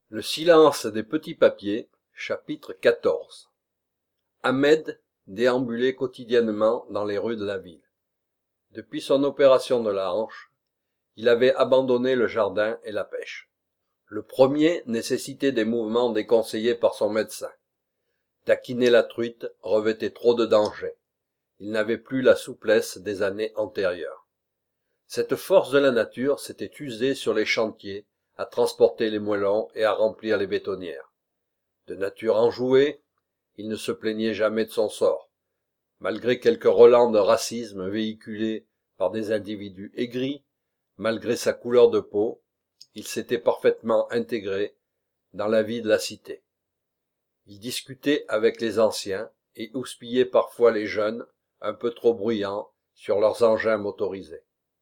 Le silence des petits papiers, chapitre 14. Ahmed déambulait quotidiennement dans les rues de la ville. Depuis son opération de la hanche, il avait abandonné le jardin et la pêche. Le premier nécessitait des mouvements déconseillés par son médecin. Taquiner la truite revêtait trop de danger. Il n'avait plus la souplesse des années antérieures. Cette force de la nature s'était usée sur les chantiers, à transporter les moellons et à remplir les bétonnières. De nature enjouée, il ne se plaignait jamais de son sort. Malgré quelques relents de racisme véhiculés par des individus aigris, malgré sa couleur de peau, il s'était parfaitement intégré dans la vie de la cité. Il discutait avec les anciens et houspillait parfois les jeunes, un peu trop bruyants, sur leurs engins motorisés.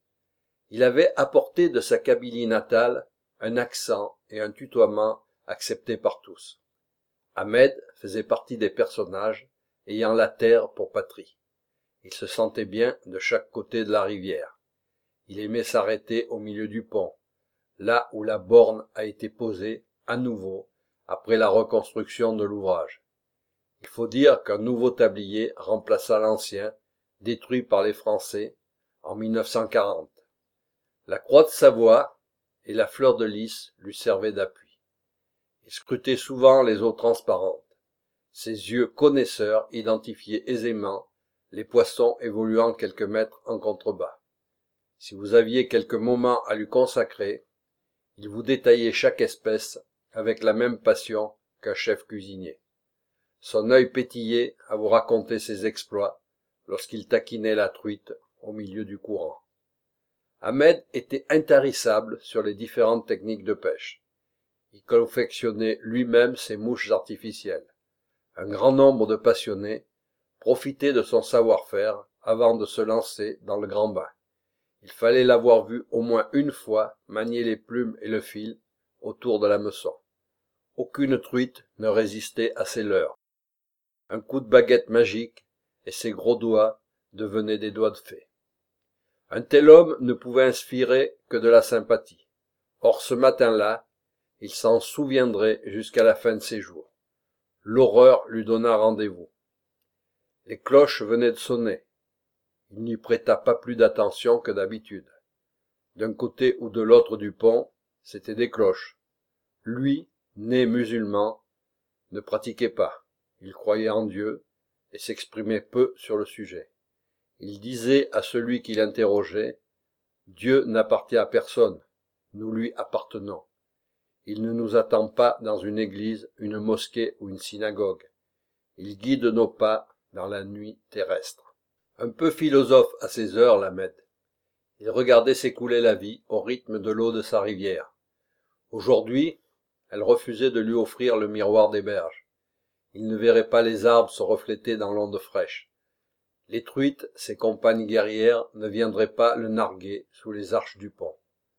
Il avait apporté de sa Kabylie natale un accent et un tutoiement acceptés par tous. Ahmed faisait partie des personnages ayant la terre pour patrie. Il se sentait bien de chaque côté de la rivière. Il aimait s'arrêter au milieu du pont, là où la borne a été posée à nouveau après la reconstruction de l'ouvrage. Il faut dire qu'un nouveau tablier remplaça l'ancien, détruit par les Français en 1940. La croix de Savoie et la fleur de lys lui servaient d'appui. Il scrutait souvent les eaux transparentes. Ses yeux connaisseurs identifiaient aisément les poissons évoluant quelques mètres en contrebas. Si vous aviez quelques moments à lui consacrer, il vous détaillait chaque espèce avec la même passion qu'un chef cuisinier. Son œil pétillait à vous raconter ses exploits lorsqu'il taquinait la truite au milieu du courant. Ahmed était intarissable sur les différentes techniques de pêche. Il confectionnait lui-même ses mouches artificielles. Un grand nombre de passionnés profitaient de son savoir-faire avant de se lancer dans le grand bain. Il fallait l'avoir vu au moins une fois manier les plumes et le fil autour de l'hameçon. Aucune truite ne résistait à ses leurres. Un coup de baguette magique et ses gros doigts devenaient des doigts de fée. Un tel homme ne pouvait inspirer que de la sympathie. Or ce matin-là, il s'en souviendrait jusqu'à la fin de ses jours. L'horreur lui donna rendez-vous. Les cloches venaient de sonner. Il n'y prêta pas plus d'attention que d'habitude. D'un côté ou de l'autre du pont, c'étaient des cloches. Lui, né musulman, ne pratiquait pas. Il croyait en Dieu et s'exprimait peu sur le sujet. Il disait à celui qui l'interrogeait: « Dieu n'appartient à personne, nous lui appartenons. Il ne nous attend pas dans une église, une mosquée ou une synagogue. Il guide nos pas dans la nuit terrestre. » Un peu philosophe à ces heures, l'Ahmed. Il regardait s'écouler la vie au rythme de l'eau de sa rivière. Aujourd'hui, elle refusait de lui offrir le miroir des berges. Il ne verrait pas les arbres se refléter dans l'onde fraîche. Les truites, ses compagnes guerrières, ne viendraient pas le narguer sous les arches du pont.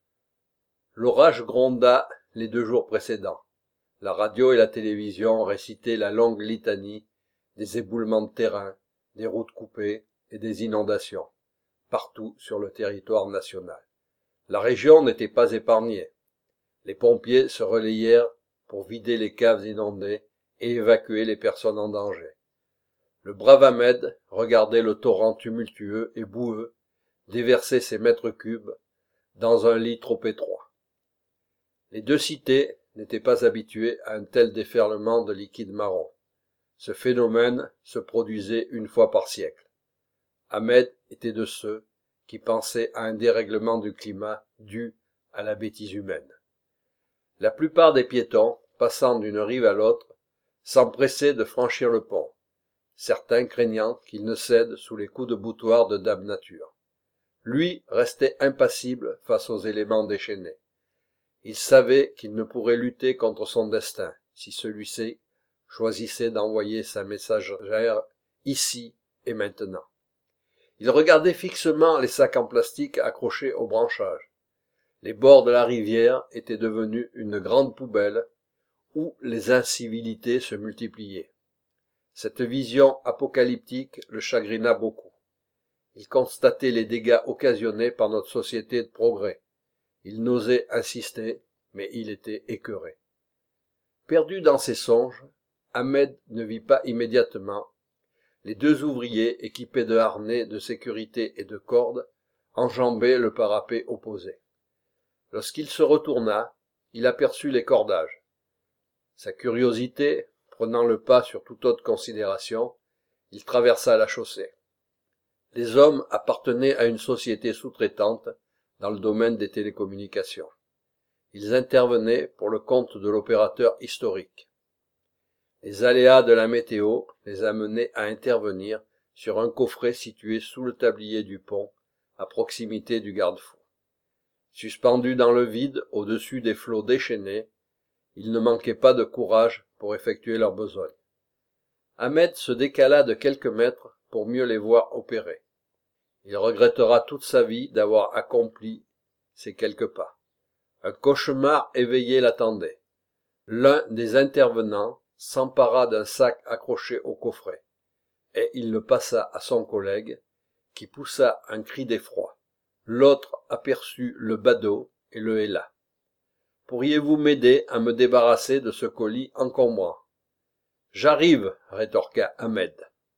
L'orage gronda les 2 jours précédents. La radio et la télévision récitaient la longue litanie des éboulements de terrain, des routes coupées et des inondations, partout sur le territoire national. La région n'était pas épargnée. Les pompiers se relayèrent pour vider les caves inondées et évacuer les personnes en danger. Le brave Ahmed regardait le torrent tumultueux et boueux déverser ses mètres cubes dans un lit trop étroit. Les 2 cités n'étaient pas habituées à un tel déferlement de liquide marron. Ce phénomène se produisait une fois par siècle. Ahmed était de ceux qui pensaient à un dérèglement du climat dû à la bêtise humaine. La plupart des piétons, passant d'une rive à l'autre, s'empressaient de franchir le pont, certains craignant qu'il ne cède sous les coups de boutoir de Dame Nature. Lui restait impassible face aux éléments déchaînés. Il savait qu'il ne pourrait lutter contre son destin si celui-ci choisissait d'envoyer sa messagère ici et maintenant. Il regardait fixement les sacs en plastique accrochés aux branchages. Les bords de la rivière étaient devenus une grande poubelle où les incivilités se multipliaient. Cette vision apocalyptique le chagrina beaucoup. Il constatait les dégâts occasionnés par notre société de progrès. Il n'osait insister, mais il était écœuré. Perdu dans ses songes, Ahmed ne vit pas immédiatement les deux ouvriers équipés de harnais de sécurité et de cordes enjamber le parapet opposé. Lorsqu'il se retourna, il aperçut les cordages. Sa curiosité prenant le pas sur toute autre considération, il traversa la chaussée. Les hommes appartenaient à une société sous-traitante dans le domaine des télécommunications. Ils intervenaient pour le compte de l'opérateur historique. Les aléas de la météo les amenaient à intervenir sur un coffret situé sous le tablier du pont, à proximité du garde-fou. Suspendus dans le vide au-dessus des flots déchaînés, ils ne manquaient pas de courage pour effectuer leurs besoins. Ahmed se décala de quelques mètres pour mieux les voir opérer. Il regrettera toute sa vie d'avoir accompli ces quelques pas. Un cauchemar éveillé l'attendait. L'un des intervenants s'empara d'un sac accroché au coffret, et il le passa à son collègue, qui poussa un cri d'effroi. L'autre aperçut le badaud et le héla. « Pourriez-vous m'aider à me débarrasser de ce colis encombrant ?»« J'arrive, rétorqua Ahmed.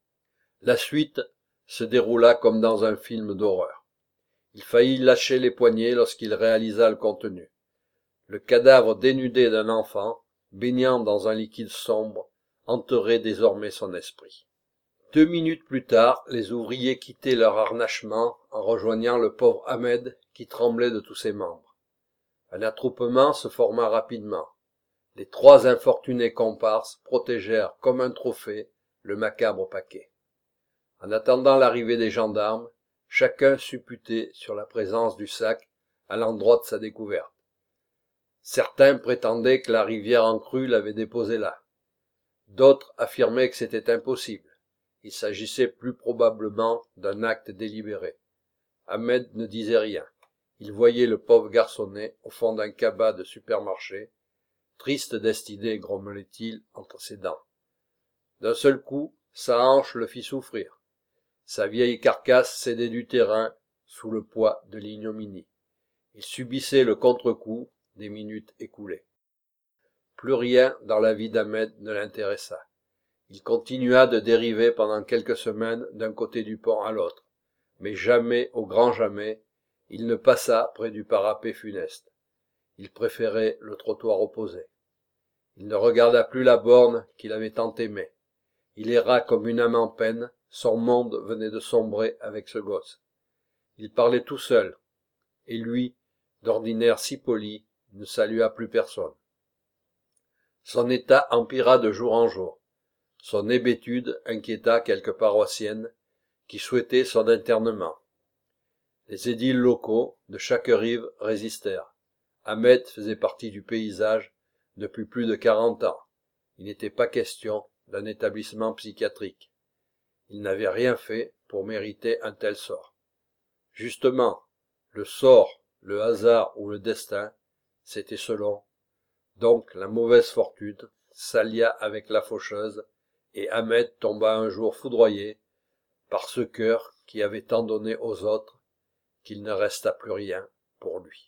La suite se déroula comme dans un film d'horreur. Il faillit lâcher les poignets lorsqu'il réalisa le contenu. Le cadavre dénudé d'un enfant, baignant dans un liquide sombre, entourait désormais son esprit. 2 minutes plus tard, les ouvriers quittaient leur harnachement en rejoignant le pauvre Ahmed qui tremblait de tous ses membres. Un attroupement se forma rapidement. Les 3 infortunés comparses protégèrent comme un trophée le macabre paquet. En attendant l'arrivée des gendarmes, chacun supputait sur la présence du sac à l'endroit de sa découverte. Certains prétendaient que la rivière en crue l'avait déposé là. D'autres affirmaient que c'était impossible. Il s'agissait plus probablement d'un acte délibéré. Ahmed ne disait rien. Il voyait le pauvre garçonnet au fond d'un cabas de supermarché. Triste destinée, grommelait-il entre ses dents. D'un seul coup, sa hanche le fit souffrir. Sa vieille carcasse cédait du terrain sous le poids de l'ignominie. Il subissait le contre-coup des minutes écoulées. Plus rien dans la vie d'Ahmed ne l'intéressa. Il continua de dériver pendant quelques semaines d'un côté du pont à l'autre, mais jamais, au grand jamais, il ne passa près du parapet funeste. Il préférait le trottoir opposé. Il ne regarda plus la borne qu'il avait tant aimée. Il erra comme une âme en peine, son monde venait de sombrer avec ce gosse. Il parlait tout seul, et lui, d'ordinaire si poli, ne salua plus personne. Son état empira de jour en jour. Son hébétude inquiéta quelques paroissiennes qui souhaitaient son internement. Les édiles locaux de chaque rive résistèrent. Ahmed faisait partie du paysage depuis plus de 40 ans. Il n'était pas question d'un établissement psychiatrique. Il n'avait rien fait pour mériter un tel sort. Justement, le sort, le hasard ou le destin, c'était selon. Donc la mauvaise fortune s'allia avec la faucheuse, et Ahmed tomba un jour foudroyé par ce cœur qui avait tant donné aux autres qu'il ne resta plus rien pour lui.